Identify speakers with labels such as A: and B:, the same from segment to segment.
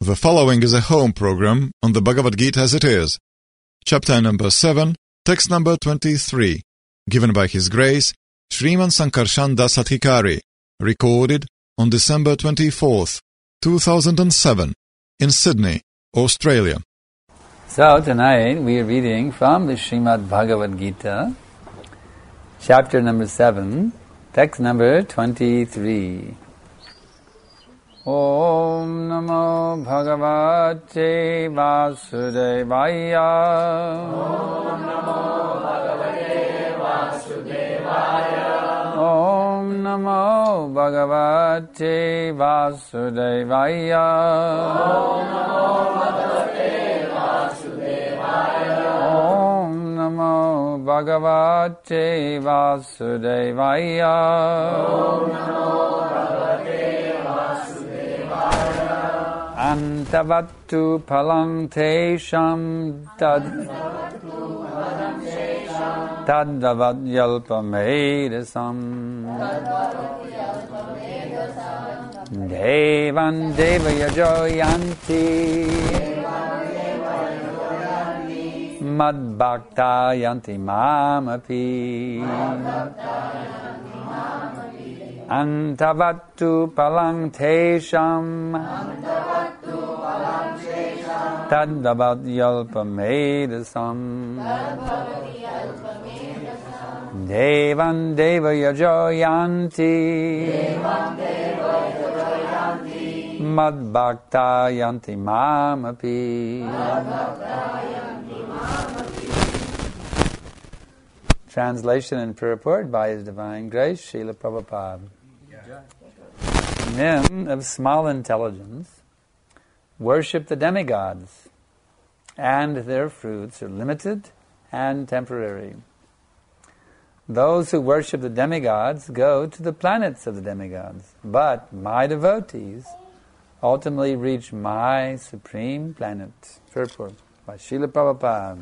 A: The following is a home program on the Bhagavad Gita as it is. Chapter number 7, text number 23, given by His Grace, Sriman Sankarshan Das Adhikari, recorded on December 24th, 2007, in Sydney, Australia.
B: So tonight we are reading from the Srimad Bhagavad Gita, chapter number 7, text number 23. Om Namo Bhagavate Vasudevaya.
C: Om Namo Bhagavate Vasudevaya.
B: Om Namo Bhagavate Vasudevaya.
C: Om Namo Bhagavate Vasudevaya.
B: Om Namo Bhagavate Vasudevaya.
C: Om Namo
B: Antavattu palang tesham tadvavat yalpamedasam devan devayajoyanti madbhakta yanti mamapi. Antavattu palang tesham tadvavat yalpamedasam devan devayajoyanti madbhakta yanti mamapi. Translation and purport by His Divine Grace, Srila Prabhupada. Men of small intelligence worship the demigods, and their fruits are limited and temporary. Those who worship the demigods go to the planets of the demigods, but my devotees ultimately reach my supreme planet. Purport by Srila Prabhupada.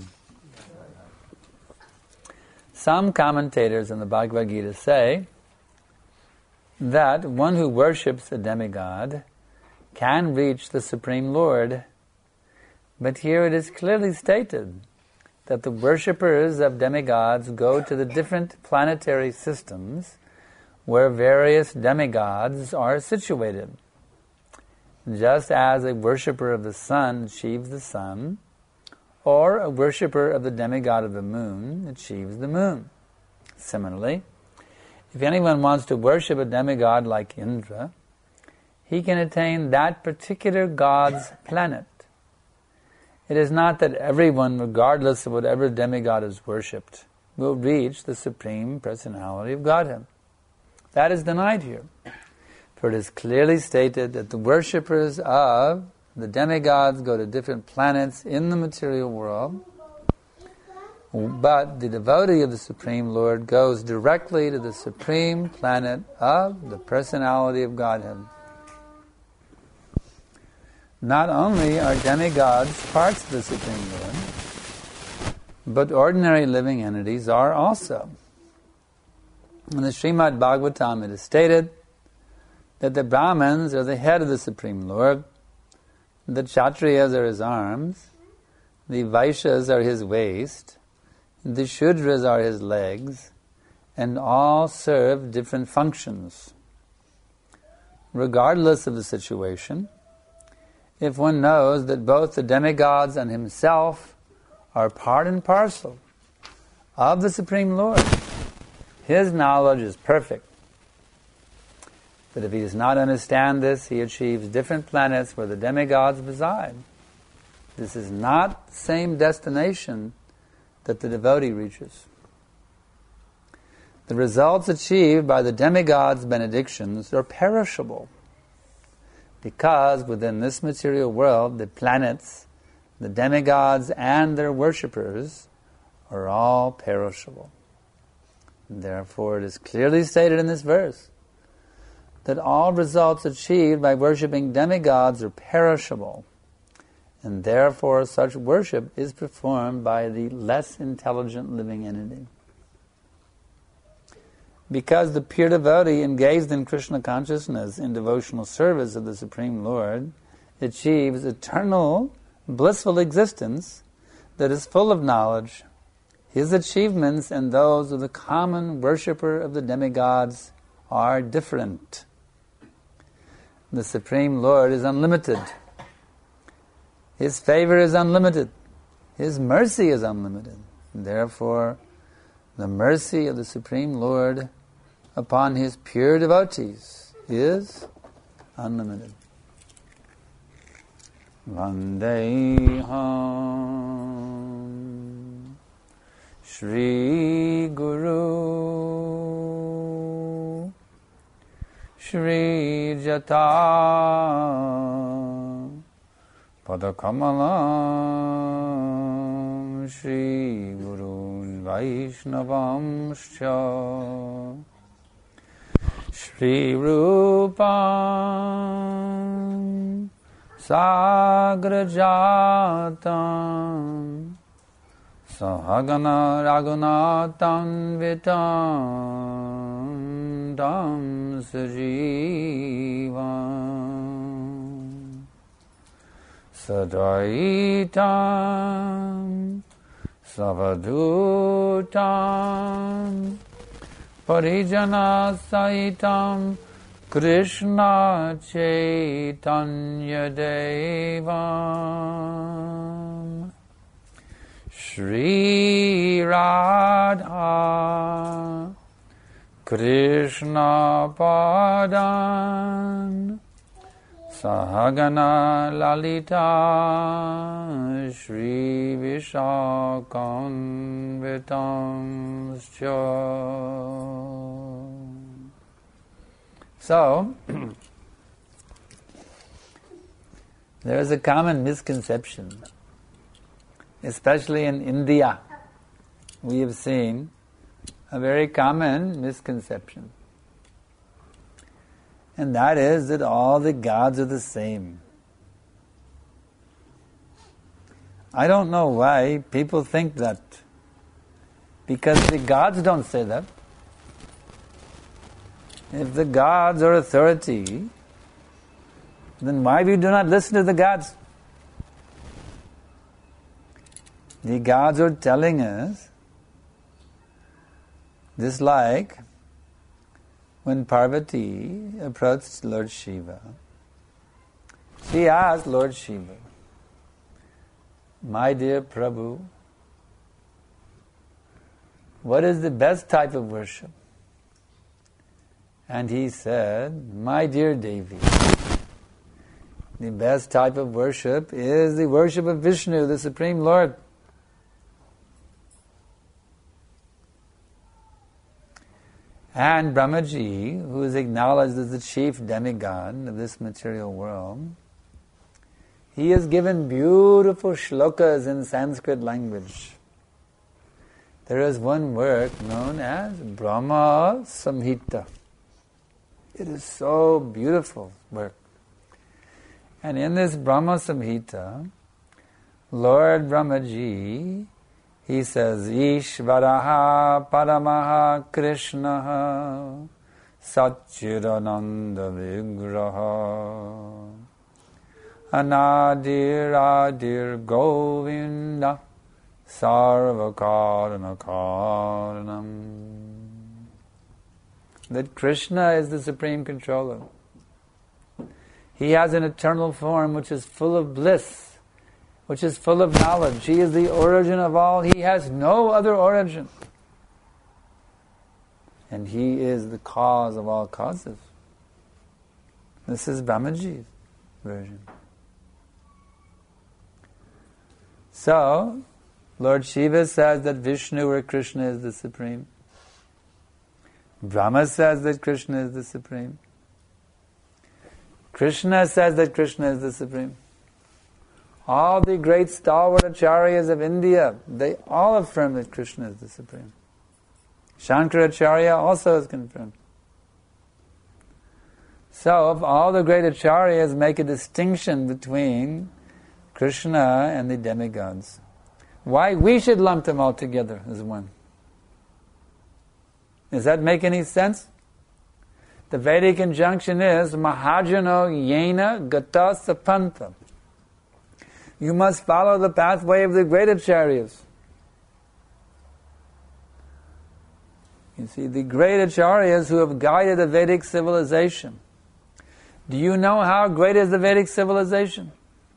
B: Some commentators in the Bhagavad Gita say that one who worships a demigod can reach the Supreme Lord, but here it is clearly stated that the worshippers of demigods go to the different planetary systems where various demigods are situated. Just as a worshipper of the sun achieves the sun, or a worshipper of the demigod of the moon achieves the moon. Similarly, if anyone wants to worship a demigod like Indra, he can attain that particular god's planet. It is not that everyone, regardless of whatever demigod is worshipped, will reach the Supreme Personality of Godhead. That is denied here. For it is clearly stated that the worshippers of the demigods go to different planets in the material world, but the devotee of the Supreme Lord goes directly to the Supreme Planet of the Personality of Godhead. Not only are demigods parts of the Supreme Lord, but ordinary living entities are also. In the Srimad Bhagavatam it is stated that the Brahmins are the head of the Supreme Lord, the Kshatriyas are his arms, the Vaishyas are his waist, the Shudras are his legs, and all serve different functions. Regardless of the situation, if one knows that both the demigods and himself are part and parcel of the Supreme Lord, his knowledge is perfect. But if he does not understand this, he achieves different planets where the demigods reside. This is not the same destination that the devotee reaches. The results achieved by the demigods' benedictions are perishable, because within this material world, the planets, the demigods, and their worshippers are all perishable. Therefore, it is clearly stated in this verse that all results achieved by worshipping demigods are perishable, and therefore such worship is performed by the less intelligent living entity. Because the pure devotee engaged in Krishna consciousness in devotional service of the Supreme Lord achieves eternal, blissful existence that is full of knowledge, his achievements and those of the common worshipper of the demigods are different. The Supreme Lord is unlimited. His favor is unlimited. His mercy is unlimited. Therefore, the mercy of the Supreme Lord upon His pure devotees is unlimited. Vandeham Shri Guru Shri Jata Padakamalam Shri Guru Vaishnavamscha Shri Rupam Sagrajatam Sahagana Raghunatam Vitam Dam Sajivam Sadaitam Savadutam Parijana Saitam Krishna Chaitanya Devam Shri Radha Krishna Padan Sahagana Lalita Shri Vishakam Vitamscha. So, there is a common misconception, especially in India. We have seen a very common misconception. And that is that all the gods are the same. I don't know why people think that, because the gods don't say that. If the gods are authority, then why we do not listen to the gods? The gods are telling us, just like when Parvati approached Lord Shiva, she asked Lord Shiva, "My dear Prabhu, what is the best type of worship?" And he said, "My dear Devi, the best type of worship is the worship of Vishnu, the Supreme Lord." And Brahmaji, who is acknowledged as the chief demigod of this material world, he has given beautiful shlokas in Sanskrit language. There is one work known as Brahma Samhita. It is so beautiful work. And in this Brahma Samhita, Lord Brahmaji, he says, Ishvaraha Paramaha Krishnaha Satchidananda Vigraha Anadir Adir Govinda Sarvakarana Karanam. That Krishna is the Supreme Controller. He has an eternal form which is full of bliss, which is full of knowledge. He is the origin of all. He has no other origin. And He is the cause of all causes. This is Brahmaji's version. So, Lord Shiva says that Vishnu or Krishna is the Supreme. Brahma says that Krishna is the Supreme. Krishna says that Krishna is the Supreme. All the great stalwart acharyas of India, they all affirm that Krishna is the Supreme. Shankaracharya also has confirmed. So, if all the great acharyas make a distinction between Krishna and the demigods, why we should lump them all together as one? Does that make any sense? The Vedic injunction is Mahajano Yena Gata Sapanta. You must follow the pathway of the great acharyas. You see, the great acharyas who have guided the Vedic civilization. Do you know how great is the Vedic civilization?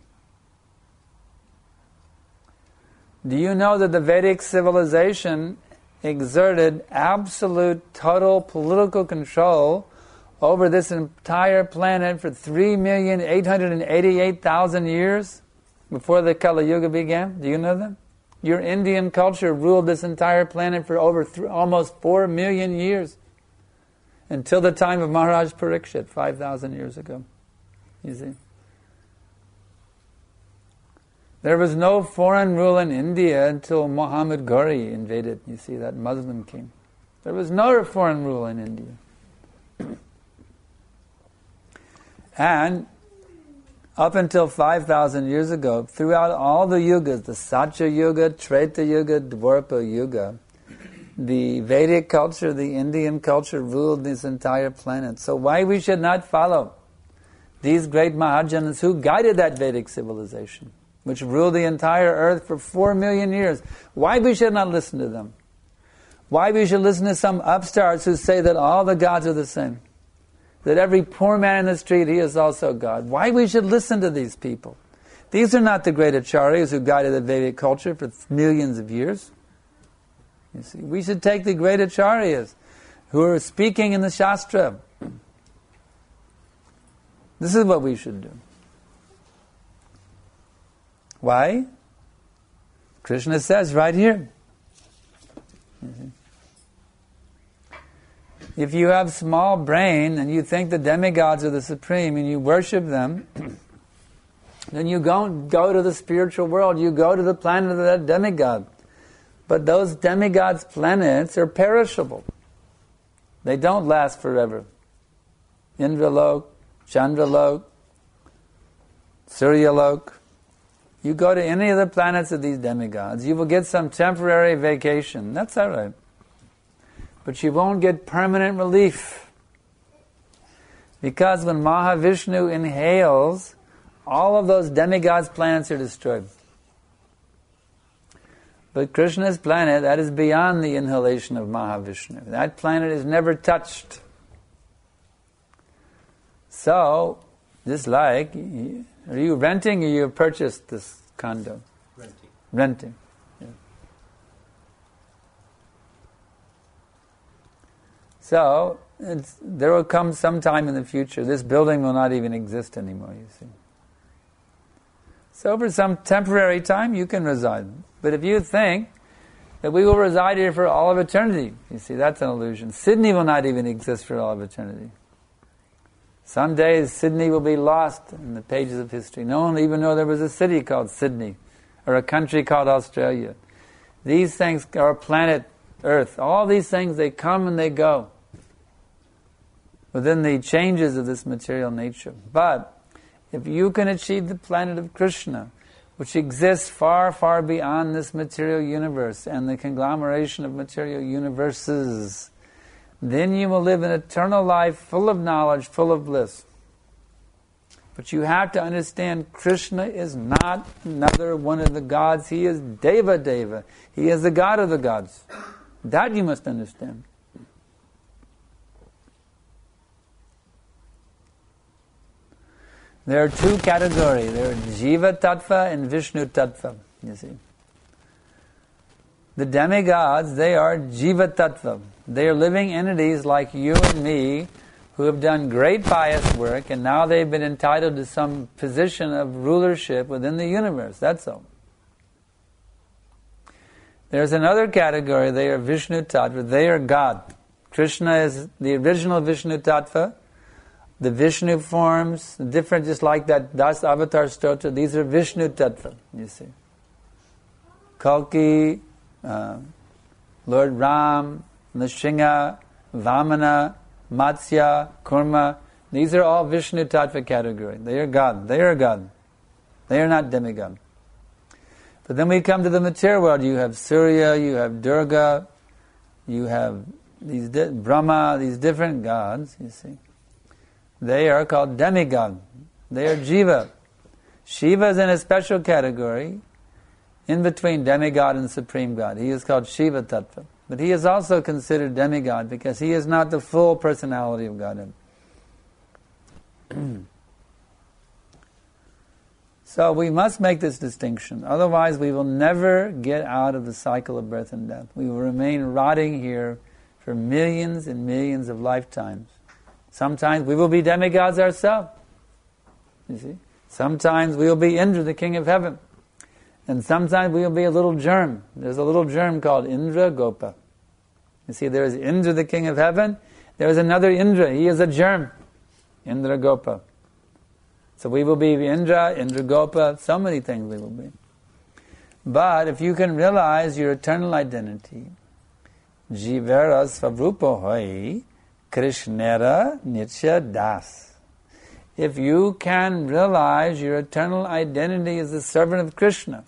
B: Do you know that the Vedic civilization exerted absolute, total political control over this entire planet for 3,888,000 years before the Kali Yuga began? Do you know that? Your Indian culture ruled this entire planet for over almost 4 million years, until the time of Maharaj Parikshit, 5,000 years ago. You see? There was no foreign rule in India until Muhammad Ghori invaded, you see, that Muslim king. There was no foreign rule in India. And up until 5,000 years ago, throughout all the yugas, the Satya Yuga, Treta Yuga, Dwapara Yuga, the Vedic culture, the Indian culture ruled this entire planet. So why we should not follow these great Mahajanas who guided that Vedic civilization, which ruled the entire earth for 4 million years? Why we should not listen to them? Why we should listen to some upstarts who say that all the gods are the same? That every poor man in the street, he is also God. Why we should listen to these people? These are not the great acharyas who guided the Vedic culture for millions of years. You see, we should take the great acharyas who are speaking in the Shastra. This is what we should do. Why? Krishna says right here. If you have small brain and you think the demigods are the supreme and you worship them, then you don't go to the spiritual world, you go to the planet of that demigod. But those demigods' planets are perishable. They don't last forever. Indralok, Chandralok, Suryalok. You go to any of the planets of these demigods, you will get some temporary vacation. That's all right. But you won't get permanent relief. Because when Mahavishnu inhales, all of those demigods' planets are destroyed. But Krishna's planet, that is beyond the inhalation of Mahavishnu. That planet is never touched. So, just like, are you renting or you have purchased this condo? Renting. Yeah. So, there will come some time in the future, this building will not even exist anymore, you see. So for some temporary time, you can reside. But if you think that we will reside here for all of eternity, you see, that's an illusion. Sydney will not even exist for all of eternity. Some days, Sydney will be lost in the pages of history. No one will even know there was a city called Sydney, or a country called Australia. These things are planet Earth. All these things, they come and they go within the changes of this material nature. But if you can achieve the planet of Krishna, which exists far, far beyond this material universe and the conglomeration of material universes, then you will live an eternal life full of knowledge, full of bliss. But you have to understand, Krishna is not another one of the gods. He is Deva Deva. He is the God of the gods. That you must understand. There are two categories. There are Jiva Tattva and Vishnu Tattva, you see. The demigods, they are Jiva Tattva. They are living entities like you and me who have done great pious work and now they've been entitled to some position of rulership within the universe. That's all. There's another category, they are Vishnu Tattva. They are God. Krishna is the original Vishnu Tattva. The Vishnu forms, different, just like that Das Avatar Stotra, these are Vishnu Tattva, you see. Kalki, Lord Ram, Nrsimha, Vamana, Matsya, Kurma, these are all Vishnu Tattva category. They are God. They are God. They are not demigod. But then we come to the material world. You have Surya, you have Durga, you have these Brahma, these different gods, you see. They are called demigod. They are jiva. Shiva is in a special category, in between demigod and supreme God. He is called Shiva Tattva. But he is also considered demigod because he is not the full personality of Godhead. So we must make this distinction. Otherwise we will never get out of the cycle of birth and death. We will remain rotting here for millions and millions of lifetimes. Sometimes we will be demigods ourselves. You see? Sometimes we will be Indra, the king of heaven. And sometimes we will be a little germ. There's a little germ called Indra Gopa. You see, there is Indra, the king of heaven. There is another Indra. He is a germ. Indra Gopa. So we will be Indra, Indra Gopa, so many things we will be. But if you can realize your eternal identity, Jivera Svavrupa Hoi Krishnera Nitya Das. If you can realize your eternal identity as the servant of Krishna,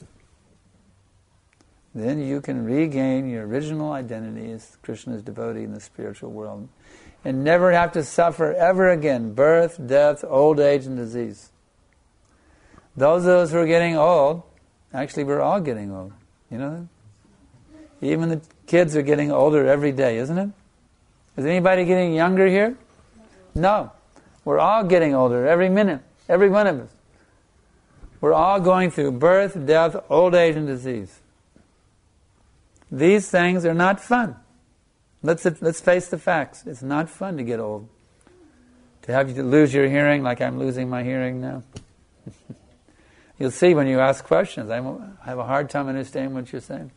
B: then you can regain your original identity as Krishna's devotee in the spiritual world and never have to suffer ever again birth, death, old age, and disease. Those of us who are getting old, actually we're all getting old. You know that? Even the kids are getting older every day, isn't it? Is anybody getting younger here? No. We're all getting older every minute, every one of us. We're all going through birth, death, old age, and disease. These things are not fun. Let's face the facts. It's not fun to get old. To have you to lose your hearing like I'm losing my hearing now. You'll see when you ask questions. I have a hard time understanding what you're saying.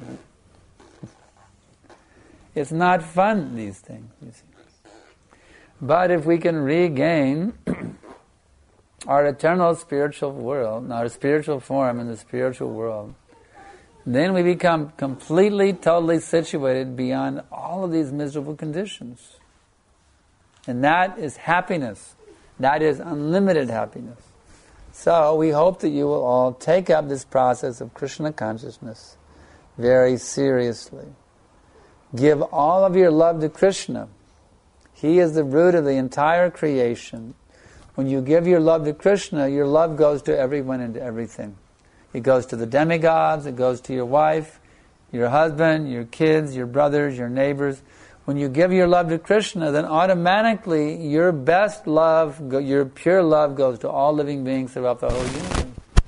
B: It's not fun, these things, you see. But if we can regain our eternal spiritual world, our spiritual form in the spiritual world, then we become completely, totally situated beyond all of these miserable conditions. And that is happiness. That is unlimited happiness. So we hope that you will all take up this process of Krishna consciousness very seriously. Give all of your love to Krishna. He is the root of the entire creation. When you give your love to Krishna, your love goes to everyone and to everything. It goes to the demigods, it goes to your wife, your husband, your kids, your brothers, your neighbors. When you give your love to Krishna, then automatically your best love, your pure love goes to all living beings throughout the whole universe.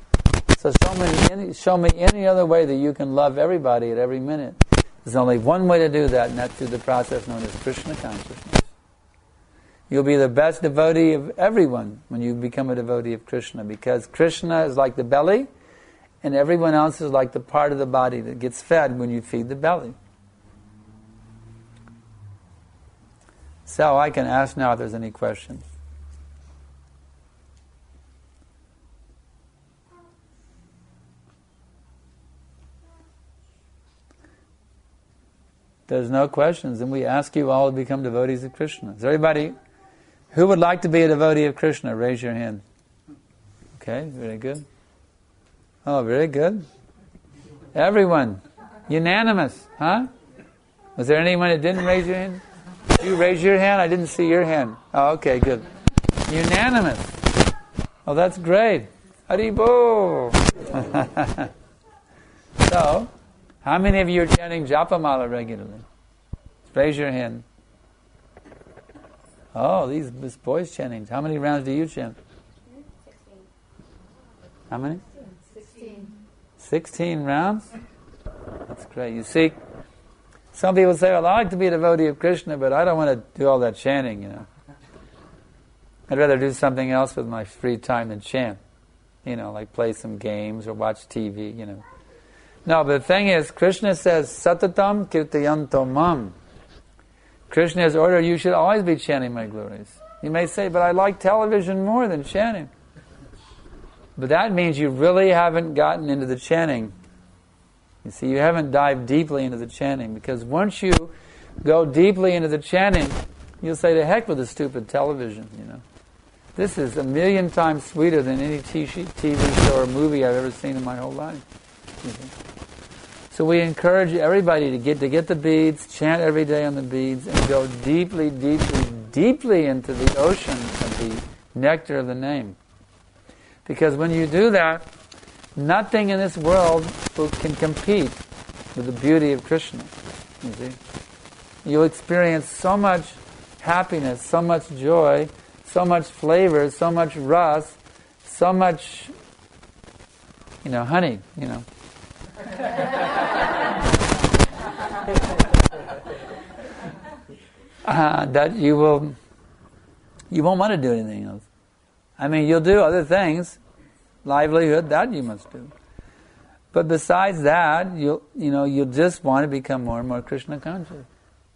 B: So show me any other way that you can love everybody at every minute. There's only one way to do that, and that's through the process known as Krishna consciousness. You'll be the best devotee of everyone when you become a devotee of Krishna, because Krishna is like the belly, and everyone else is like the part of the body that gets fed when you feed the belly. So I can ask now if there's any questions. There's no questions, and we ask you all to become devotees of Krishna. Is there anybody who would like to be a devotee of Krishna? Raise your hand. Okay, very good. Oh, very good. Everyone. Unanimous, huh? Was there anyone that didn't raise your hand? Did you raise your hand? I didn't see your hand. Oh, okay, good. Unanimous. Oh, that's great. Haribol. So, how many of you are chanting Japamala regularly? Raise your hand. Oh, this boy's chanting. How many rounds do you chant?
D: 16.
B: How many?
D: 16.
B: 16 rounds? That's great. You see, some people say, well, I like to be a devotee of Krishna, but I don't want to do all that chanting, you know. I'd rather do something else with my free time than chant. You know, like play some games or watch TV, you know. No, but the thing is, Krishna says, Satatam kirtayanto mam. Krishna has ordered you should always be chanting my glories. You may say, but I like television more than chanting. But that means you really haven't gotten into the chanting. You see, you haven't dived deeply into the chanting, because once you go deeply into the chanting, you'll say, to heck with the stupid television, you know. This is 1,000,000 times sweeter than any TV show or movie I've ever seen in my whole life. You see? So we encourage everybody to get the beads, chant every day on the beads, and go deeply, deeply, deeply into the ocean of the nectar of the name. Because when you do that, nothing in this world can compete with the beauty of Krishna. You see? You'll experience so much happiness, so much joy, so much flavor, so much ras, so much, honey, that you won't want to do anything else. I mean, you'll do other things, livelihood, that you must do. But besides that, you'll just want to become more and more Krishna conscious.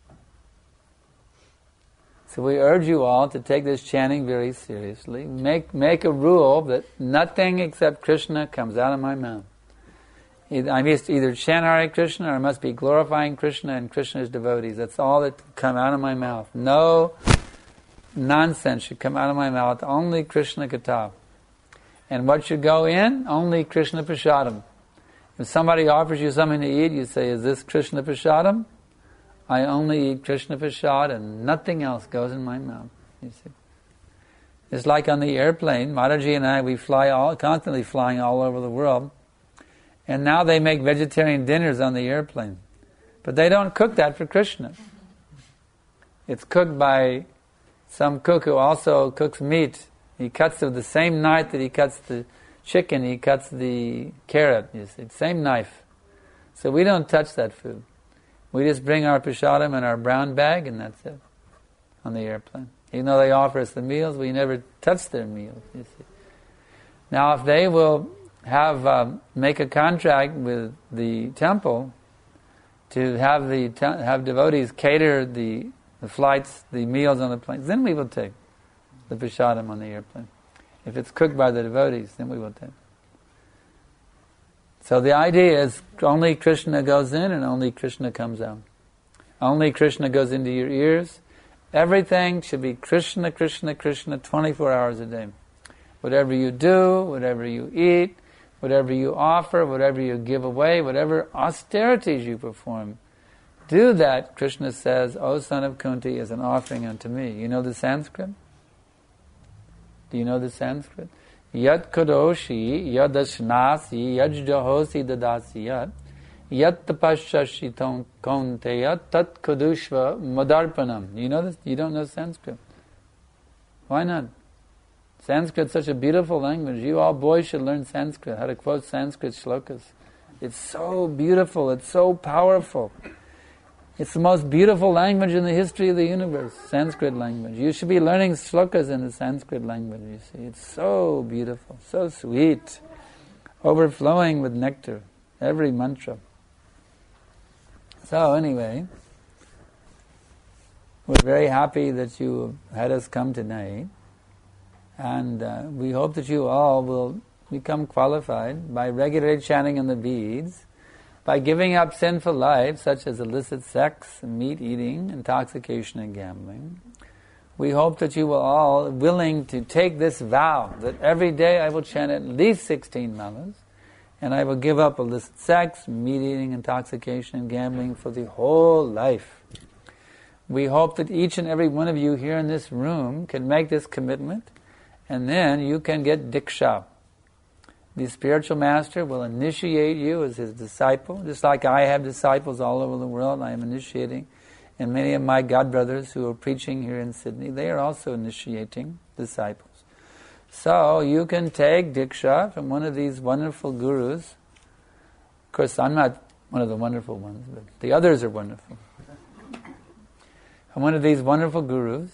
B: So we urge you all to take this chanting very seriously. Make a rule that nothing except Krishna comes out of my mouth. I must either chant Hare Krishna or I must be glorifying Krishna and Krishna's devotees. That's all that can come out of my mouth. No nonsense should come out of my mouth. Only Krishna Katha. And what should go in? Only Krishna Prasadam. If somebody offers you something to eat, you say, is this Krishna Prasadam? I only eat Krishna Prasad and nothing else goes in my mouth. You see? It's like on the airplane. Mataji and I, we constantly flying all over the world. And now they make vegetarian dinners on the airplane. But they don't cook that for Krishna. It's cooked by some cook who also cooks meat. He cuts it with the same knife that he cuts the chicken, he cuts the carrot, you see, same knife. So we don't touch that food. We just bring our prasadam in our brown bag and that's it, on the airplane. Even though they offer us the meals, we never touch their meals, you see. Now if they will make a contract with the temple to have devotees cater the flights, the meals on the planes, then we will take the prasadam on the airplane. If it's cooked by the devotees, then we will take. So the idea is only Krishna goes in and only Krishna comes out. Only Krishna goes into your ears. Everything should be Krishna, Krishna, Krishna 24 hours a day. Whatever you do, whatever you eat, whatever you offer, whatever you give away, whatever austerities you perform, do that, Krishna says, O son of Kunti, as an offering unto me. You know the Sanskrit? Do you know the Sanskrit? Yat kadoshi, yad ashnasi, yad jahosi dadasi yat, yat tapashashi konteya, tat kadushva madarpanam. You know this? You don't know Sanskrit? Why not? Sanskrit's such a beautiful language. You all boys should learn Sanskrit, how to quote Sanskrit shlokas. It's so beautiful, it's so powerful. It's the most beautiful language in the history of the universe, Sanskrit language. You should be learning shlokas in the Sanskrit language, you see. It's so beautiful, so sweet, overflowing with nectar, every mantra. So anyway, we're very happy that you had us come tonight. And we hope that you all will become qualified by regularly chanting in the beads, by giving up sinful life, such as illicit sex, meat eating, intoxication, and gambling. We hope that you will all willing to take this vow that every day I will chant at least 16 malas, and I will give up illicit sex, meat eating, intoxication, and gambling for the whole life. We hope that each and every one of you here in this room can make this commitment, and then you can get Diksha. The spiritual master will initiate you as his disciple, just like I have disciples all over the world. I am initiating, and many of my godbrothers who are preaching here in Sydney, they are also initiating disciples. So you can take Diksha from one of these wonderful gurus. Of course, I'm not one of the wonderful ones, but the others are wonderful. From one of these wonderful gurus.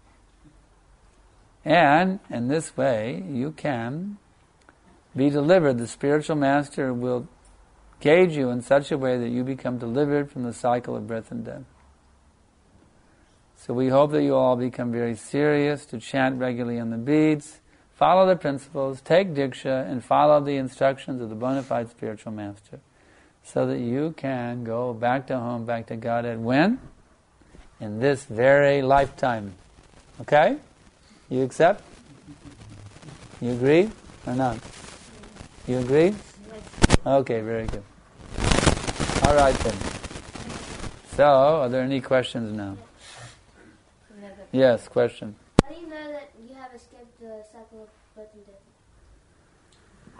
B: And in this way, you can be delivered. The spiritual master will gauge you in such a way that you become delivered from the cycle of birth and death. So we hope that you all become very serious to chant regularly on the beads, follow the principles, take Diksha, and follow the instructions of the bona fide spiritual master, so that you can go back to home, back to Godhead. When? In this very lifetime. Okay? You accept? You agree or not? You agree? Okay, very good. All right then. So, are there any questions now? Yes, question.
D: How do you know that you have a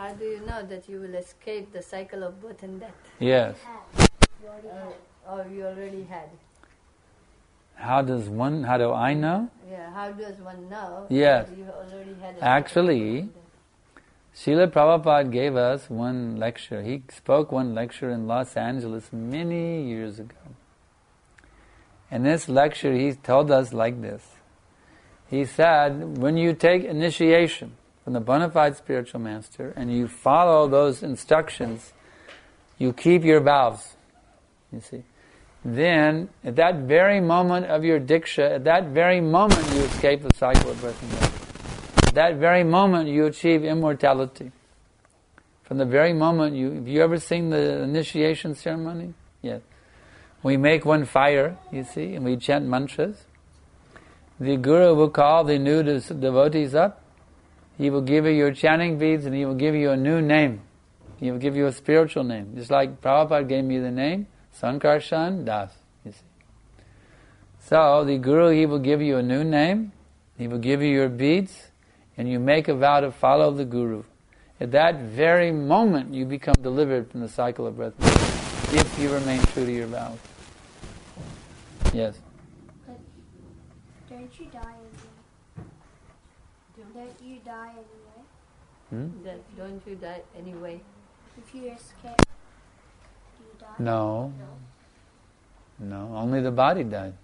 E: How do you know that you will escape the cycle of birth and death?
B: Yes.
E: Or you already had?
B: How do I know?
E: Yeah, how does one know
B: Yes.
E: that you already had a
B: Actually, Srila Prabhupada gave us one lecture. He spoke one lecture in Los Angeles many years ago. In this lecture, he told us like this. He said, when you take initiation from the bona fide spiritual master and you follow those instructions, you keep your vows, you see. Then, at that very moment of your diksha, at that very moment you escape the cycle of birth and death. At that very moment you achieve immortality. From the very moment have you ever seen the initiation ceremony? Yes. We make one fire, you see, and we chant mantras. The Guru will call the new devotees up. He will give you your chanting beads and he will give you a new name. He will give you a spiritual name. Just like Prabhupada gave me the name, Sankarshan Das, you see. So, the Guru, he will give you a new name, he will give you your beads, and you make a vow to follow the Guru. At that very moment, you become delivered from the cycle of birth and death, if you remain true to your vows. Yes?
D: But don't you die anyway? Don't you die anyway?
E: Don't you die anyway?
D: If you escape, do you die?
B: No. No, only the body died.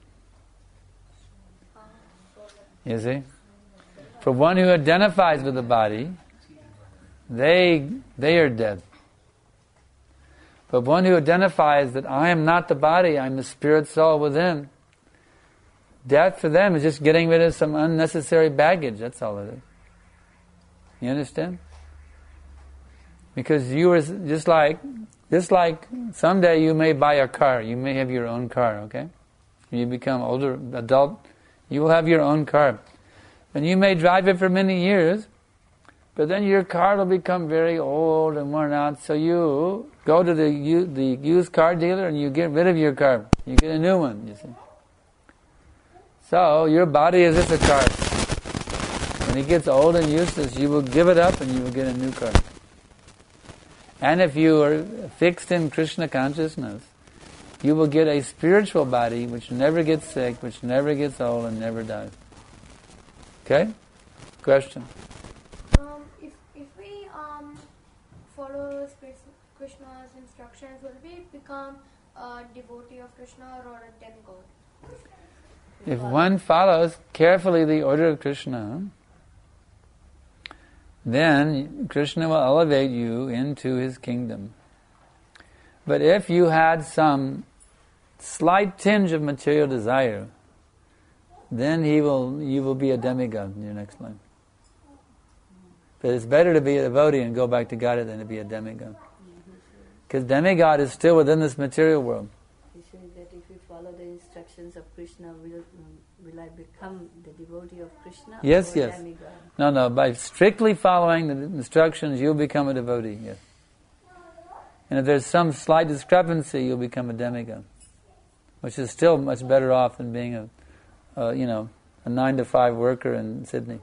B: You see? For one who identifies with the body, they are dead. But one who identifies that I am not the body, I'm the spirit soul within, death for them is just getting rid of some unnecessary baggage, that's all it is. You understand? Because you are just like someday you may buy a car, you may have your own car, okay? When you become older, adult, you will have your own car. And you may drive it for many years, but then your car will become very old and worn out, so you go to the used car dealer and you get rid of your car. You get a new one, you see. So, your body is just a car. When it gets old and useless, you will give it up and you will get a new car. And if you are fixed in Krishna consciousness, you will get a spiritual body which never gets sick, which never gets old and never dies. Okay? Question?
D: If we follow Krishna's instructions, will we become a devotee of Krishna or a demigod?
B: If one follows carefully the order of Krishna, then Krishna will elevate you into his kingdom. But if you had some slight tinge of material desire, then you will be a demigod in your next life. But it's better to be a devotee and go back to God than to be a demigod. Because demigod is still within this material world.
E: He says that if we follow the instructions of Krishna, will I become the devotee of Krishna
B: Yes,
E: or
B: yes.
E: demigod?
B: No, by strictly following the instructions, you'll become a devotee, yes. And if there's some slight discrepancy, you'll become a demigod. Which is still much better off than being a 9-to-5 worker in Sydney,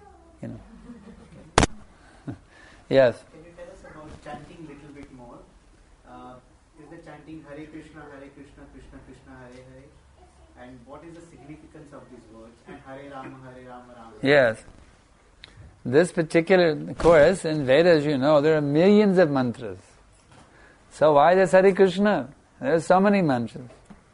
B: Yes.
F: Can you tell us about chanting a little bit more? Is the chanting Hare Krishna, Krishna Krishna, Hare Hare? And what is the significance of these words? And Hare Rama, Rama.
B: Yes. This particular course in Vedas, there are millions of mantras. So why does Hare Krishna? There are so many mantras.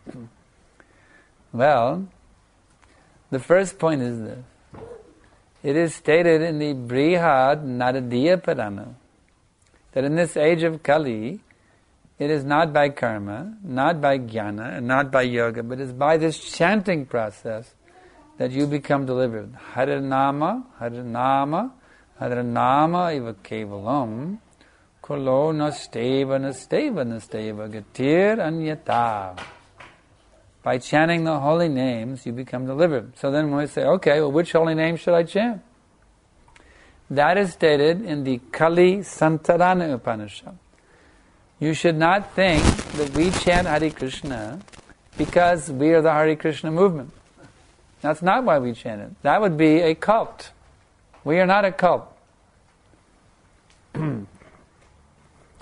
B: Well, the first point is this. It is stated in the Brihad Naradiya Purana that in this age of Kali, it is not by karma, not by jnana, and not by yoga, but it is by this chanting process that you become delivered. Harinama, Harinama, Harinama iva kevalam, kolo nasteva, nasteva, nasteva, gatir anyata. By chanting the holy names, you become delivered. So then when we say, okay, well, which holy name should I chant? That is stated in the Kali Santarana Upanishad. You should not think that we chant Hare Krishna because we are the Hare Krishna movement. That's not why we chant it. That would be a cult. We are not a cult.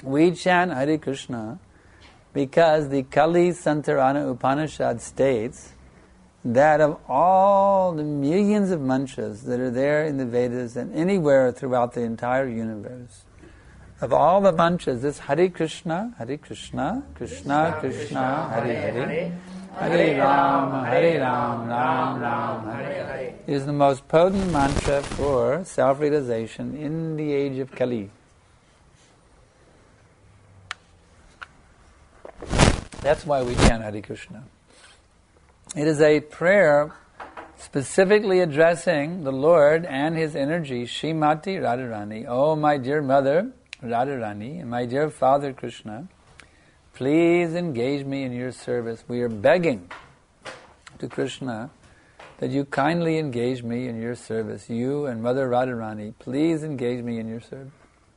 B: We chant Hare Krishna because the Kali Santarana Upanishad states that of all the millions of mantras that are there in the Vedas and anywhere throughout the entire universe, of all the mantras, this Hare Krishna, Krishna Krishna, Hare Hare, Hare Ram, Ram Ram, Hare Hare, is the most potent mantra for self-realization in the age of Kali. That's why we chant Hare Krishna. It is a prayer specifically addressing the Lord and His energy, Srimati Radharani. Oh, my dear mother, Radharani, and my dear father, Krishna, please engage me in your service. We are begging to Krishna that you kindly engage me in your service. You and Mother Radharani, please engage me in your service.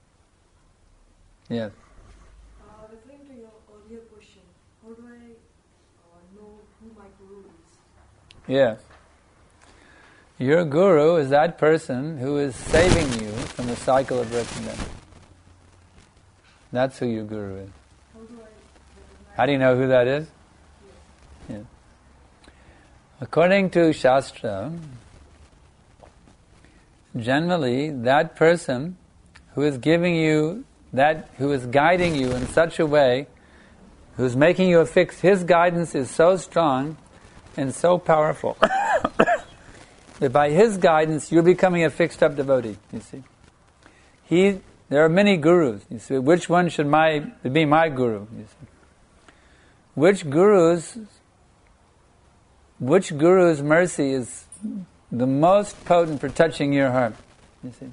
B: Yes.
G: Referring to your earlier question, how do I know who my guru is?
B: Yes. Your guru is that person who is saving you from the cycle of birth and death. That's who your guru is. How do you know who that is? Yes. According to Shastra, generally that person who is giving you that, who is guiding you in such a way, who's making you a fix, his guidance is so strong and so powerful that by his guidance you're becoming a fixed up devotee, you see. There are many gurus, you see. Which one should be my guru, you see? Which guru's mercy is the most potent for touching your heart, you see?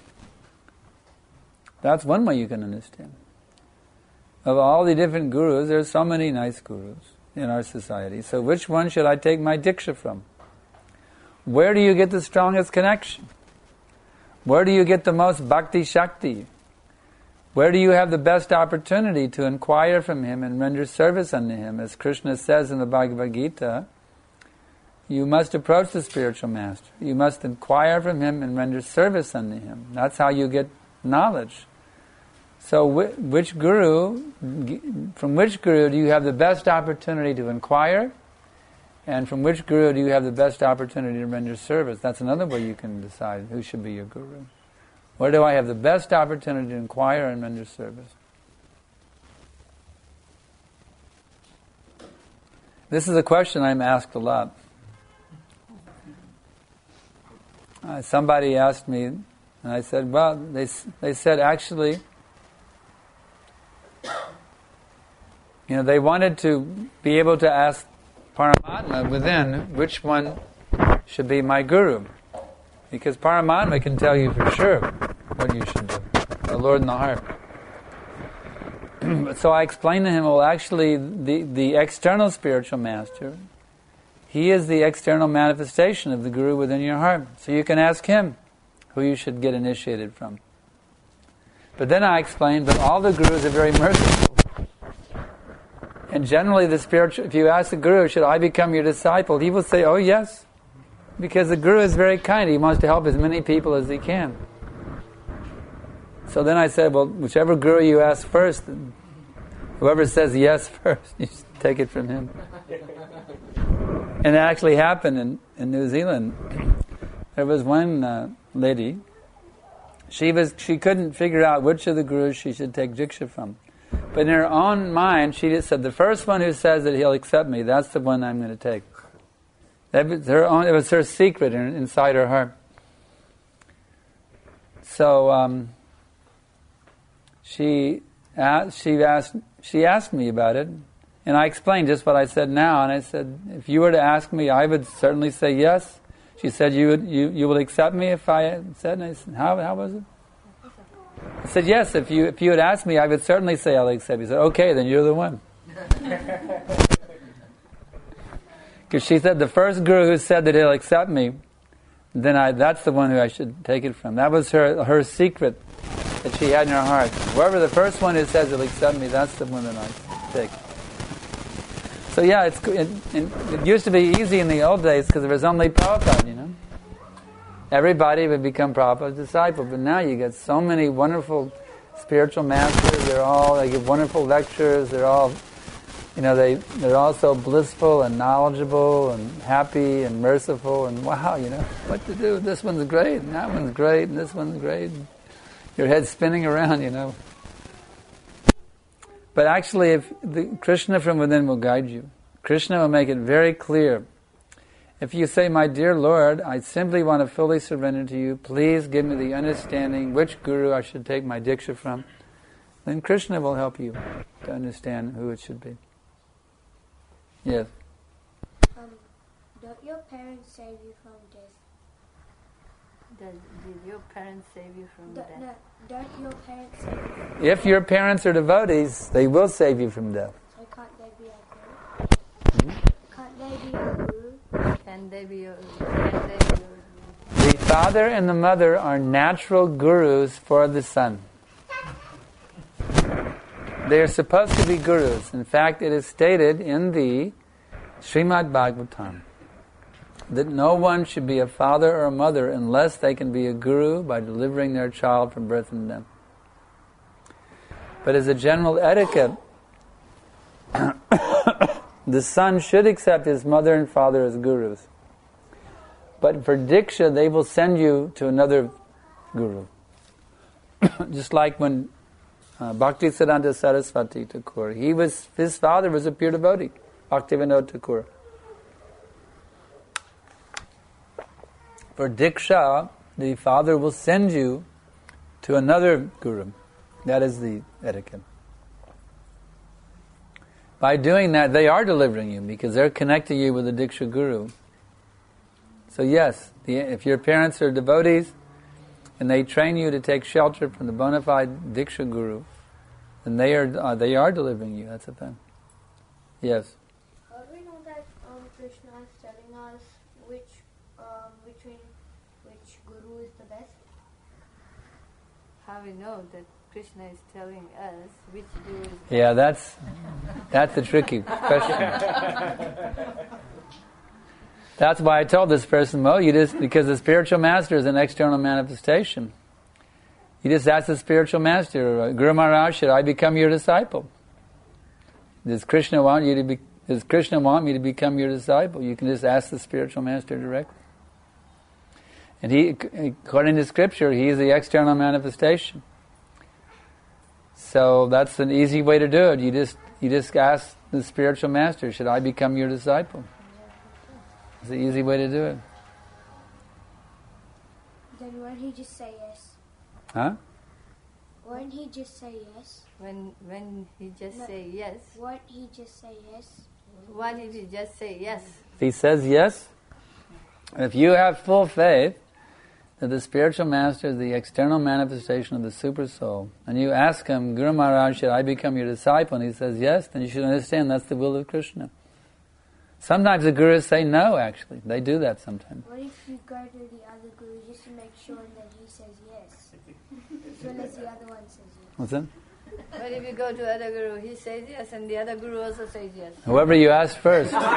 B: That's one way you can understand. Of all the different gurus, there are so many nice gurus in our society. So which one should I take my diksha from? Where do you get the strongest connection? Where do you get the most bhakti shakti? Where do you have the best opportunity to inquire from him and render service unto him? As Krishna says in the Bhagavad Gita, you must approach the spiritual master. You must inquire from him and render service unto him. That's how you get knowledge. So from which guru do you have the best opportunity to inquire? And from which guru do you have the best opportunity to render service? That's another way you can decide who should be your guru. Where do I have the best opportunity to inquire and render service? This is a question I'm asked a lot. Somebody asked me, and I said, well, they said actually, they wanted to be able to ask Paramatma within which one should be my guru. Because Paramatma can tell you for sure what you should do. The Lord in the heart. So I explained to him, well actually the external spiritual master, he is the external manifestation of the guru within your heart. So you can ask him who you should get initiated from. But then I explained that all the gurus are very merciful. And generally if you ask the guru, should I become your disciple? He will say, oh yes. Because the guru is very kind. He wants to help as many people as he can. So then I said, well, whichever guru you ask first, whoever says yes first, you should take it from him. And it actually happened in New Zealand. There was one lady, she couldn't figure out which of the gurus she should take diksha from. But in her own mind, she just said, the first one who says that he'll accept me, that's the one I'm going to take. It was her secret inside her heart. So she asked me about it, and I explained just what I said now. And I said, if you were to ask me, I would certainly say yes. She said, you will accept me if I said. And I said, how was it? I said, yes. If you had asked me, I would certainly say I'll accept you. He said, okay, then you're the one. Because she said the first guru who said that he'll accept me, then that's the one who I should take it from. That was her secret that she had in her heart. Whoever the first one who says he'll accept me, that's the one that I take. So yeah, it used to be easy in the old days because there was only Prabhupada, Everybody would become Prabhupada's disciple, but now you get so many wonderful spiritual masters. They give wonderful lectures. They're all, they're all so blissful and knowledgeable and happy and merciful and wow, what to do. This one's great and that one's great and this one's great. Your head's spinning around, But actually, if the Krishna from within will guide you, Krishna will make it very clear. If you say, my dear Lord, I simply want to fully surrender to you, please give me the understanding which guru I should take my diksha from, then Krishna will help you to understand who it should be. Yes?
D: Don't your parents save you from death?
E: Did your parents save you from death?
D: No, don't your parents save you from death?
B: If your parents are devotees, they will save you from death.
D: So can't they be a guru? Can't they be a guru?
E: Can they be your...
B: The father and the mother are natural gurus for the son. They are supposed to be gurus. In fact, it is stated in the Srimad Bhagavatam that no one should be a father or a mother unless they can be a guru by delivering their child from birth and death. But as a general etiquette, the son should accept his mother and father as gurus. But for Diksha, they will send you to another guru. Just like when Bhaktisiddhanta Saraswati Thakur, his father was a pure devotee, Bhaktivinoda Thakur. For Diksha, the father will send you to another guru. That is the etiquette. By doing that, they are delivering you because they're connecting you with the Diksha Guru. So yes, if your parents are devotees and they train you to take shelter from the bona fide Diksha Guru, then they are delivering you. That's the thing. Yes?
D: How do we know that Krishna is telling us which guru is the best?
E: How we know that Krishna is telling us which guru is best?
B: Yeah, that's a tricky question. That's why I told this person, because the spiritual master is an external manifestation. You just ask the spiritual master, Guru Maharaj, should I become your disciple? Does Krishna want me to become your disciple? You can just ask the spiritual master directly. And he, according to scripture, he is the external manifestation. So that's an easy way to do it. You just ask the spiritual master, should I become your disciple? It's an easy way to do it.
D: Then won't he just say yes?
B: Huh?
D: Won't he just say yes?
E: When he just say yes.
D: Won't he just say yes?
E: Why did he just say yes?
B: If he says yes, if you have full faith that the spiritual master is the external manifestation of the super soul, and you ask him, Guru Maharaj, should I become your disciple? And he says yes, then you should understand that's the will of Krishna. Sometimes the gurus say no, actually. They do that sometimes.
D: What if you go to the other guru just to make sure that he says yes? As well as the other one says yes.
B: What's that?
E: But if you go to other guru, he says yes, and the other guru also says yes.
B: Whoever you ask first.
F: Well,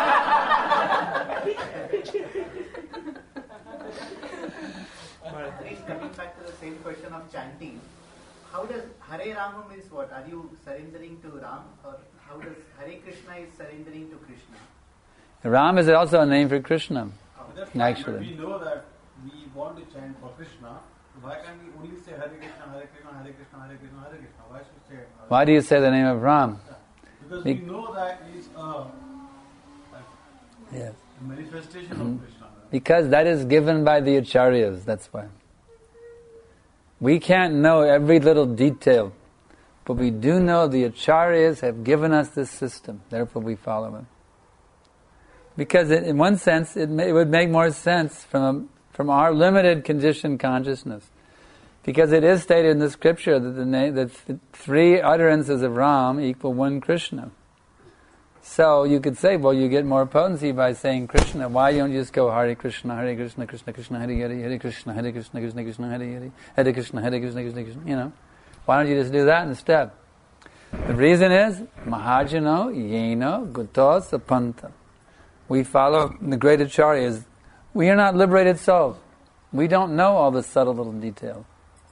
F: please, coming back to the same question of chanting, how does Hare Rama means what? Are you surrendering to Ram, or how does Hare Krishna is surrendering to Krishna?
B: Ram is also a name for Krishna,
H: actually. We know that we want to chant for Krishna. Why can't we only say Hare Krishna, Hare Krishna, Hare Krishna, Hare Krishna, Hare Krishna? Why should we say Hare?
B: Why do you say the name of Ram?
H: Because we know that he's a
B: yes.
H: manifestation of Krishna.
B: Because that is given by the acharyas, that's why. We can't know every little detail, but we do know the acharyas have given us this system, therefore we follow it. Because in one sense, it would make more sense from our limited conditioned consciousness. Because it is stated in the scripture that the three utterances of Ram equal one Krishna. So you could say, well, you get more potency by saying Krishna. Why don't you just go Hare Krishna, Krishna Krishna, Hare Hare, Hare Krishna, Krishna Krishna, Hare Hare, Hare Krishna, Krishna Krishna, Why don't you just do that instead? The reason is, Mahajano, Yeno, Guto, Sapanta. We follow the great acharyas. We are not liberated souls. We don't know all the subtle little details.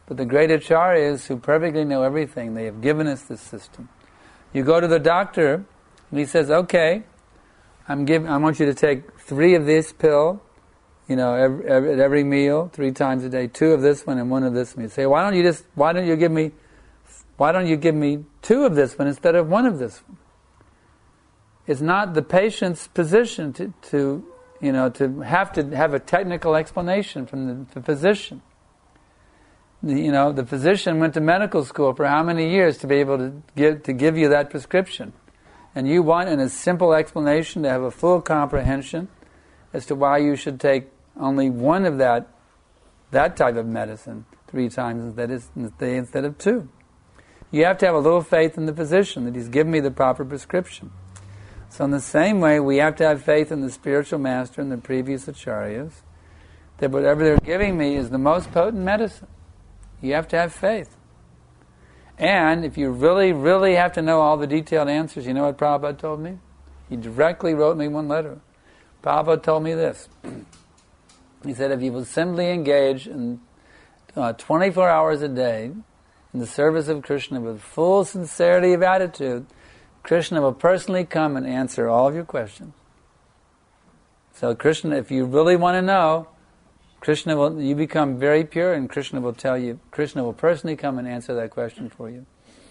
B: But the great acharyas who perfectly know everything, they have given us this system. You go to the doctor, and he says, okay, I want you to take 3 of this pill, at every meal, 3 times a day, 2 of this one and 1 of this one. You say, why don't you give me 2 of this one instead of 1 of this one? It's not the patient's position to have a technical explanation from the physician. The physician went to medical school for how many years to be able to give you that prescription. And you want, in a simple explanation, to have a full comprehension as to why you should take only 1 of that type of medicine 3 times instead of 2. You have to have a little faith in the physician that he's given me the proper prescription. So in the same way, we have to have faith in the spiritual master and the previous acharyas, that whatever they're giving me is the most potent medicine. You have to have faith. And if you really, really have to know all the detailed answers, you know what Prabhupada told me? He directly wrote me 1 letter. Prabhupada told me this. He said, if you will simply engage in 24 hours a day in the service of Krishna with full sincerity of attitude, Krishna will personally come and answer all of your questions. So Krishna, if you really want to know, you become very pure, and Krishna will personally come and answer that question for you.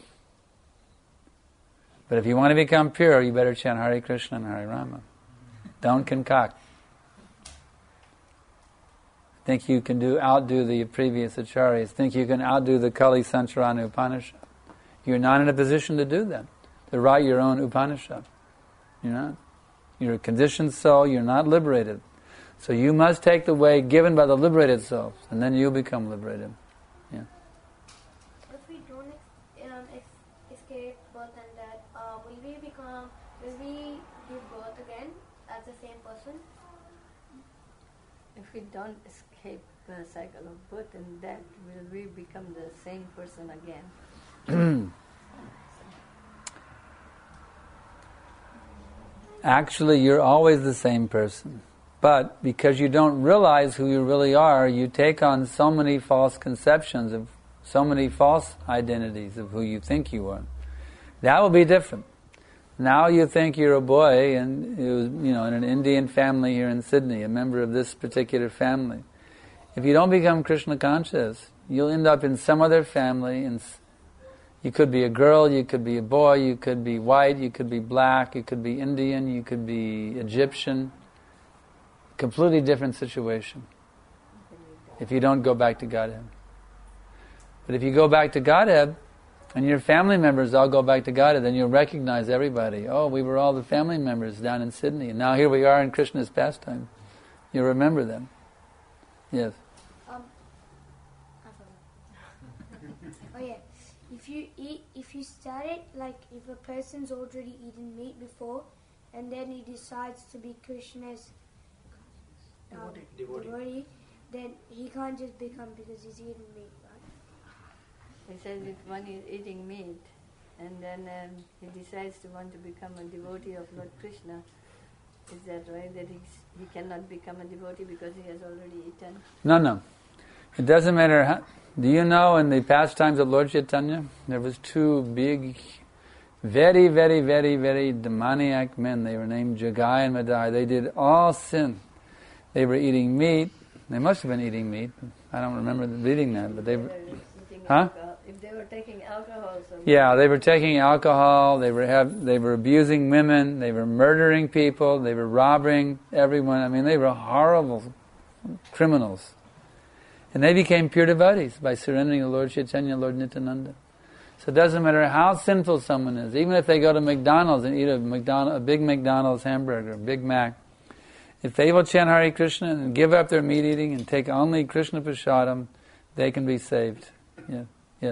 B: But if you want to become pure, you better chant Hare Krishna and Hare Rama. Don't concoct. Think you can outdo the previous acharyas. Think you can outdo the Kali Sancharana Upanishad. You're not in a position to do that. To write your own Upanishad. You're not. You're a conditioned soul, you're not liberated. So you must take the way given by the liberated souls, and then you'll become liberated. Yeah.
D: If we don't escape birth and death, will we give birth again as the same person?
E: If we don't escape the cycle of birth and death, will we become the same person again?
B: Actually, you're always the same person. But because you don't realize who you really are, you take on so many false conceptions of so many false identities of who you think you are. That will be different. Now you think you're a boy and in an Indian family here in Sydney, a member of this particular family. If you don't become Krishna conscious, you'll end up in some other family, and you could be a girl, you could be a boy, you could be white, you could be black, you could be Indian, you could be Egyptian. Completely different situation if you don't go back to Godhead. But if you go back to Godhead, and your family members all go back to Godhead, then you'll recognize everybody. Oh, we were all the family members down in Sydney, and now here we are in Krishna's pastime. You'll remember them. Yes?
D: Oh yeah. If you start it, like if a person's already eaten meat before, and then he decides to be Krishna's devotee, then he can't just become because he's eaten meat, right?
E: He says if one is eating meat and then he decides to want to become a devotee of Lord Krishna, is that right? That he cannot become a devotee because he has already eaten?
B: No. It doesn't matter how. Do you know in the pastimes of Lord Chaitanya, there was 2 big, very, very, very, very demoniac men. They were named Jagai and Madai. They did all sin. They were eating meat. They must have been eating meat. I don't remember reading that, but they were...
E: If they were taking alcohol...
B: Yeah, they were taking alcohol, they were abusing women, they were murdering people, they were robbing everyone. I mean, they were horrible criminals. And they became pure devotees by surrendering to Lord Chaitanya, Lord Nityananda. So it doesn't matter how sinful someone is, even if they go to McDonald's and eat a big McDonald's hamburger, a Big Mac, if they will chant Hare Krishna and give up their meat eating and take only Krishna Prasadam, they can be saved. Yeah.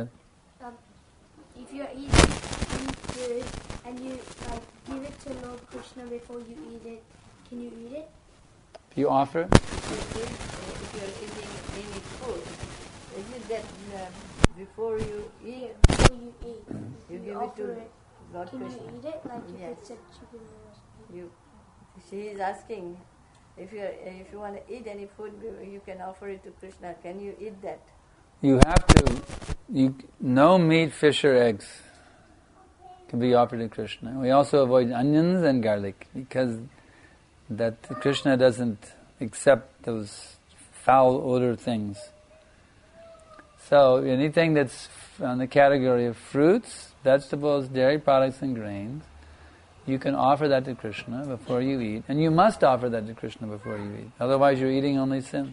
D: If you're eating food and you give it to Lord Krishna before you eat it, can you eat it?
B: If you offer it?
E: If you're eating any food, is it that before you eat, you give it to Lord Krishna?
D: Can you eat it? Like if it's a chicken or
E: She is asking, if you want to eat any food, you can offer it to Krishna. Can you eat that?
B: you have to, no meat, fish or eggs can be offered to Krishna. We also avoid onions and garlic because that Krishna doesn't accept those foul odor things. So anything that's on the category of fruits, vegetables, dairy products and grains, you can offer that to Krishna before you eat. And you must offer that to Krishna before you eat. Otherwise you're eating only sin.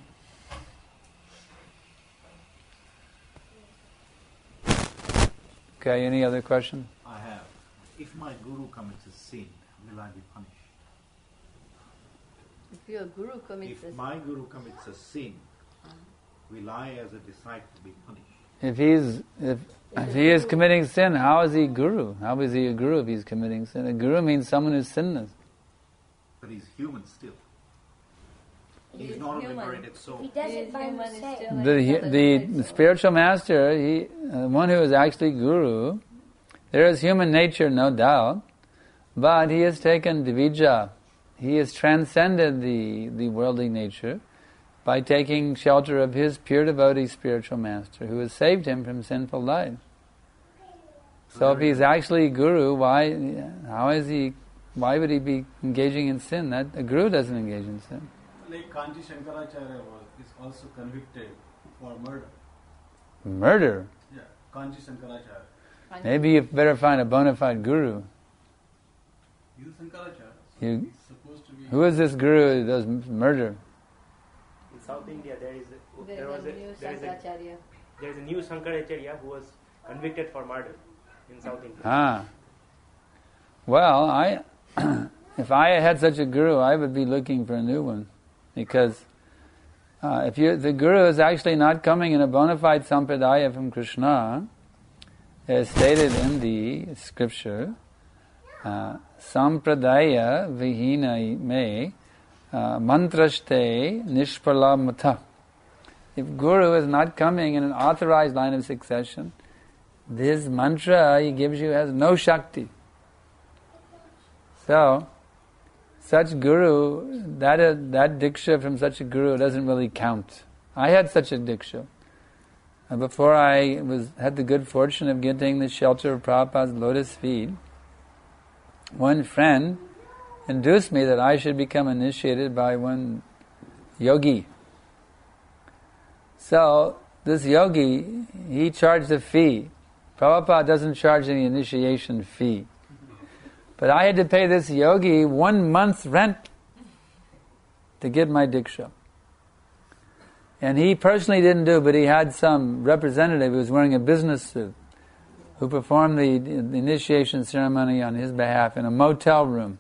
B: Okay, any other question?
I: I have. If my guru commits a sin, will I be punished?
E: If your guru commits
I: If my guru commits a sin, will I as a disciple be punished?
B: If he is committing sin, how is he guru? How is he a guru if he's committing sin? A guru means someone who's sinless.
I: But he's human still. He's not a liberated soul.
D: He does it by mistake.
B: The spiritual master, one who is actually guru, there is human nature, no doubt, but he has taken divija. He has transcended the worldly nature by taking shelter of his pure devotee spiritual master, who has saved him from sinful life. So if he's actually guru, why would he be engaging in sin? That a guru doesn't engage in sin.
H: Like Kanchi Shankaracharya is also convicted for murder.
B: Murder?
H: Yeah, Kanchi Shankaracharya.
B: Maybe you better find a bona fide guru.
H: He's Shankaracharya. So
B: You-
H: he's supposed to be.
B: Who is this guru who does murder?
J: In South India, there is a new Shankaracharya who was convicted for murder in South India.
B: Well, if I had such a guru, I would be looking for a new one, because if the guru is actually not coming in a bona fide sampradaya from Krishna, as stated in the scripture, sampradaya vihina me mantraste nishpala mata. If guru is not coming in an authorized line of succession, this mantra he gives you has no shakti. So, such guru, that diksha from such a guru doesn't really count. I had such a diksha. Before I had the good fortune of getting the shelter of Prabhupada's lotus feet, one friend induced me that I should become initiated by one yogi. So, this yogi, he charged a fee. Prabhupada doesn't charge any initiation fee. But I had to pay this yogi 1 month's rent to get my diksha. And he personally didn't do it, but he had some representative who was wearing a business suit who performed the initiation ceremony on his behalf in a motel room.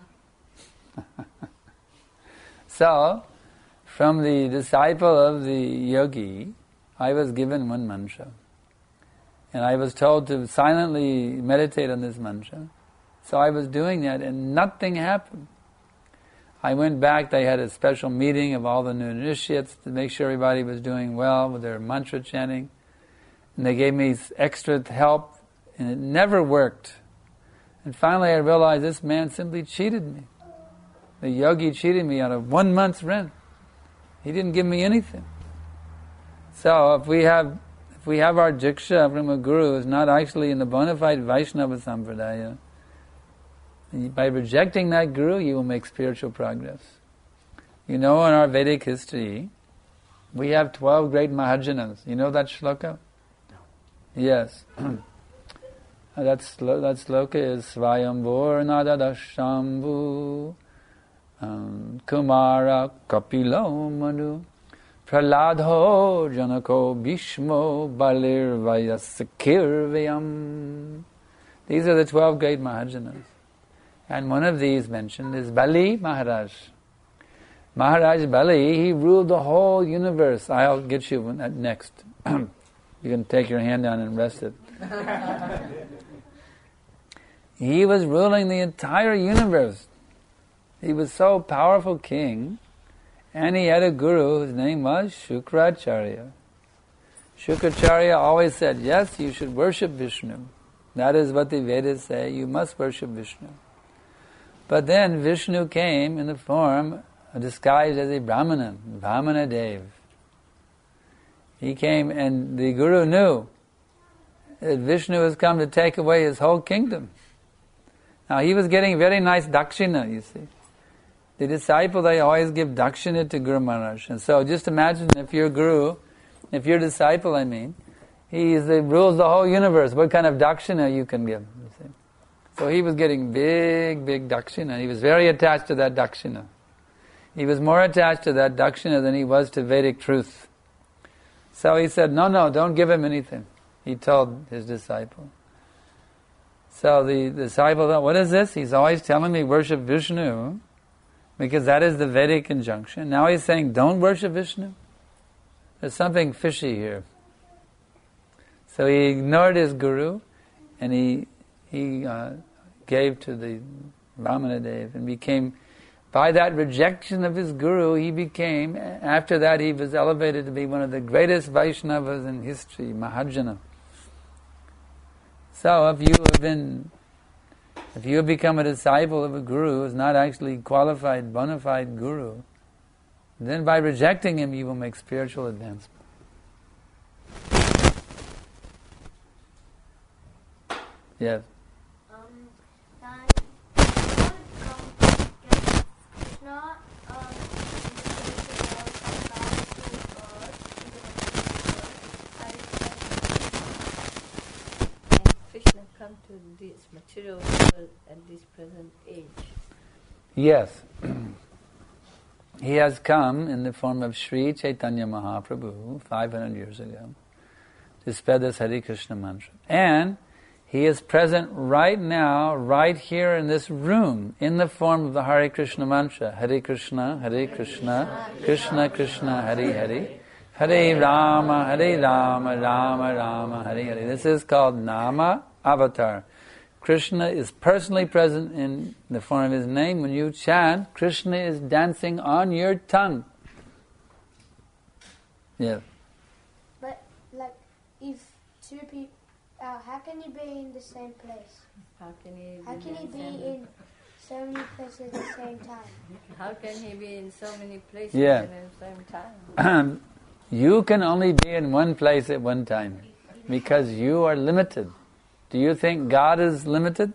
B: So, from the disciple of the yogi, I was given one mantra. And I was told to silently meditate on this mantra. So I was doing that and nothing happened. I went back, they had a special meeting of all the new initiates to make sure everybody was doing well with their mantra chanting. And they gave me extra help, and it never worked. And finally I realized this man simply cheated me. The yogi cheated me out of 1 month's rent. He didn't give me anything. So if we have our diksha from a guru who is not actually in the bona fide Vaishnava Sampradaya, by rejecting that guru, you will make spiritual progress. You know, in our Vedic history, we have 12 great Mahajanas. You know that shloka?
J: No.
B: Yes. That shloka is Svayambhur Nadadashambhu Kumara Kapilo Manu Praladho Janako Bhishmo Balir Vayasakirvayam. These are the 12 great Mahajanas. And one of these mentioned is Bali Maharaj. Maharaj Bali, he ruled the whole universe. I'll get you next. You can take your hand down and rest it. He was ruling the entire universe. He was so powerful king, and he had a guru whose name was Shukracharya. Shukracharya always said, yes, you should worship Vishnu. That is what the Vedas say, you must worship Vishnu. But then Vishnu came in the form disguised as a Brahmana Dev. He came and the Guru knew that Vishnu has come to take away his whole kingdom. Now he was getting very nice dakshina, you see. The disciple, they always give dakshina to Guru Maharaj. And so just imagine if your Guru, if your disciple, he rules the whole universe, what kind of dakshina you can give. You see. So he was getting big dakshina. He was very attached to that dakshina. He was more attached to that dakshina than he was to Vedic truth. So he said, no, don't give him anything. He told his disciple. So the disciple thought, what is this? He's always telling me worship Vishnu, because that is the Vedic injunction. Now he's saying, don't worship Vishnu. There's something fishy here. So he ignored his Guru, and he gave to the Vamanadev, and became, by that rejection of his Guru, he became, after that he was elevated to be one of the greatest Vaishnavas in history, Mahajana. So if you have become a disciple of a Guru who is not actually qualified, bona fide Guru, then by rejecting him you will make spiritual advancement. Yes.
E: Krishna come to this material world at this present age.
B: Yes. He has come in the form of Sri Chaitanya Mahaprabhu 500 years ago to spread this Hare Krishna mantra. And he is present right now, right here in this room, in the form of the Hare Krishna mantra. Hare Krishna, Krishna Krishna, Hare Hare. Hare Rama, Rama Rama, Hare Hare. This is called Nama Avatar. Krishna is personally present in the form of his name. When you chant, Krishna is dancing on your tongue. Yeah.
D: But, if two people, how can he be in the same place?
E: How can
D: he be in so many places at the same time?
E: How can he be in so many places
B: at
E: the same time?
B: You can only be in one place at one time because you are limited. Do you think God is limited?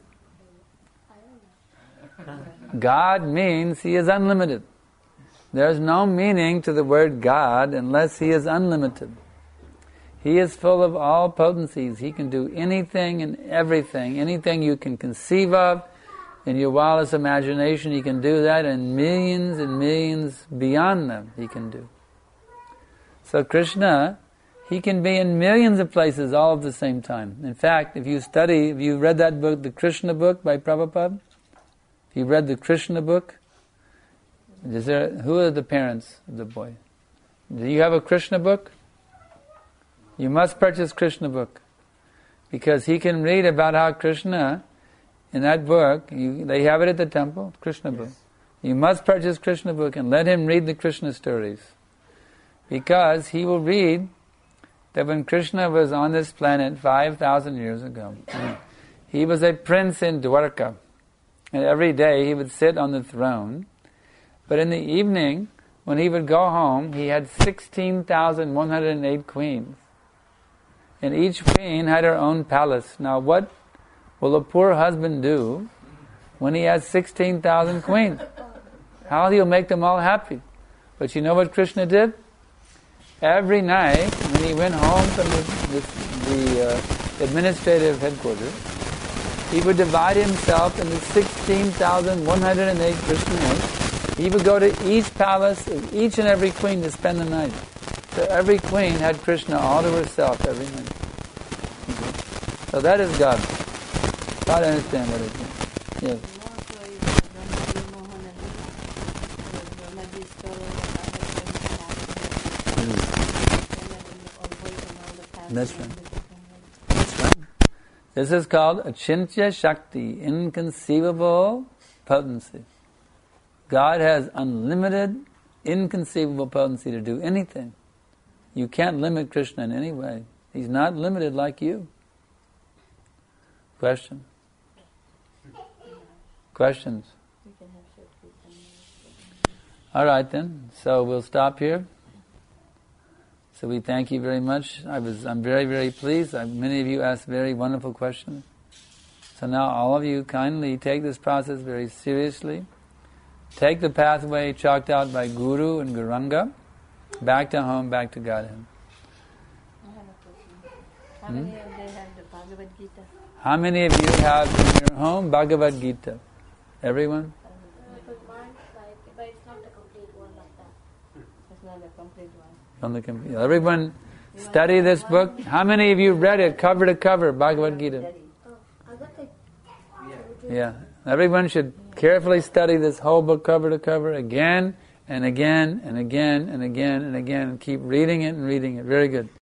B: God means He is unlimited. There is no meaning to the word God unless He is unlimited. He is full of all potencies. He can do anything and everything. Anything you can conceive of in your wildest imagination, He can do that, and millions beyond them He can do. So Krishna, He can be in millions of places all at the same time. In fact, if you read that book, the Krishna book by Prabhupada, if you read the Krishna book, who are the parents of the boy? Do you have a Krishna book? You must purchase Krishna book, because he can read about how Krishna, in that book, they have it at the temple, Krishna book. You must purchase Krishna book and let him read the Krishna stories, because he will read that when Krishna was on this planet 5,000 years ago, he was a prince in Dwarka, and every day he would sit on the throne, but in the evening, when he would go home, he had 16,108 queens. And each queen had her own palace. Now what will a poor husband do when he has 16,000 queens? How he'll make them all happy? But you know what Krishna did? Every night, when he went home from the administrative headquarters, he would divide himself into 16,108 Krishnas. He would go to each palace of each and every queen to spend the night. So every queen had Krishna all to herself every night. Okay. So that is God. God understand what it means. Yes. That's right. That's right. This is called Achintya Shakti, inconceivable potency. God has unlimited, inconceivable potency to do anything. You can't limit Krishna in any way. He's not limited like you. Question? Questions? All right then. So we'll stop here. So we thank you very much. I'm very, very pleased. Many of you asked very wonderful questions. So now all of you kindly take this process very seriously. Take the pathway chalked out by Guru and Gauranga, back to home, back to Godhead.
E: I have a question. How many of they have the Bhagavad Gita?
B: How many of you have in your home Bhagavad Gita? Everyone?
D: But it's not the complete one like that.
E: It's not a complete one.
B: Everyone study this book. How many of you read it cover to cover, Bhagavad Gita?
D: I got the...
B: Yeah. Everyone should carefully study this whole book cover to cover again and again and again and again and again and keep reading it and reading it. Very good.